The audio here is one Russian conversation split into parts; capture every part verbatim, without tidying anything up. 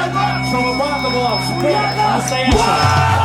Чтобы банда была настоящая.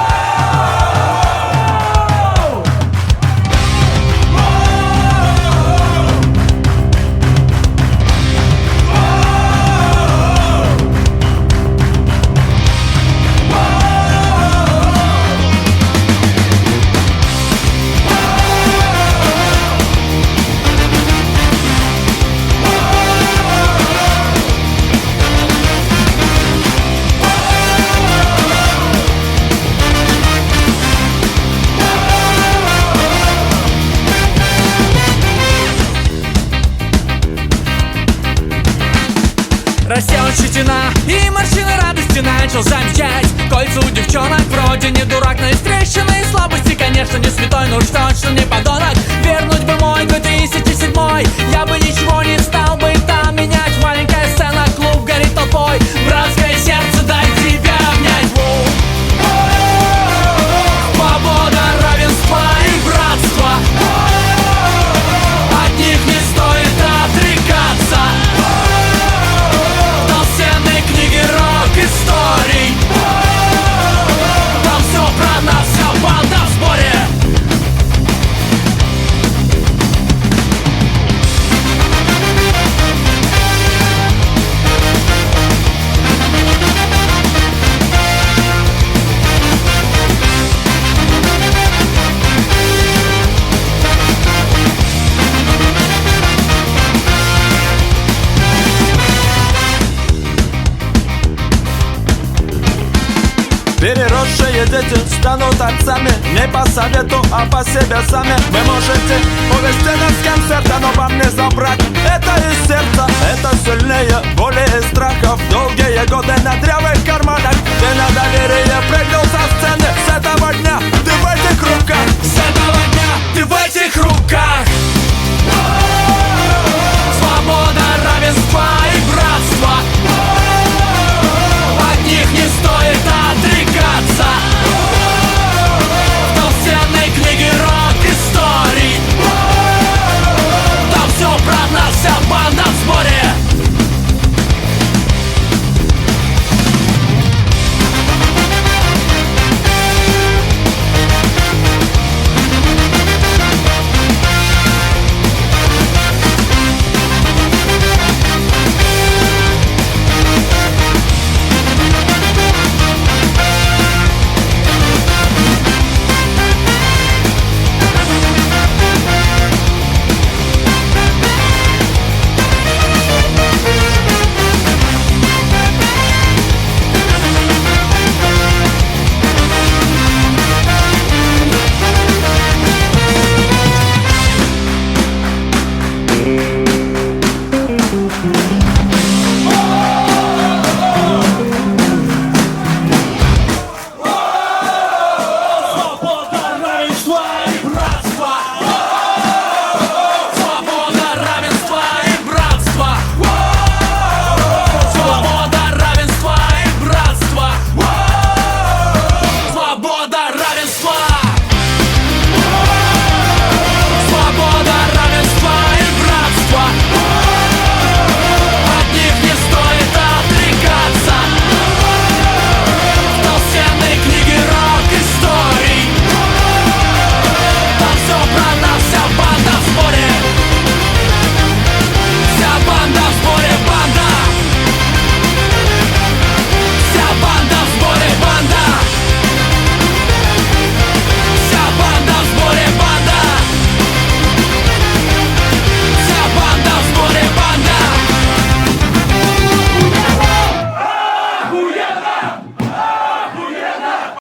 Растет щетина и морщины радости начал замечать. Кольца у девчонок вроде не дурак, но из трещины и слабости, конечно, не святой, но уж точно не подонок. Вернуть бы мой две тысячи седьмой, я бы ничего не стал бы там менять. Маленькая сцена, клуб горит толпой, братское сердце, дай тебя обнять. Свобода, равенство и братство, от них не стоит отрекаться. Историй, там все про нас, вся банда в сборе. Переросшие дети станут отцами. Не по совету, а по себе сами. Вы можете увести нас с концерта, но вам не забрать это из сердца. Это сильнее боли и страха.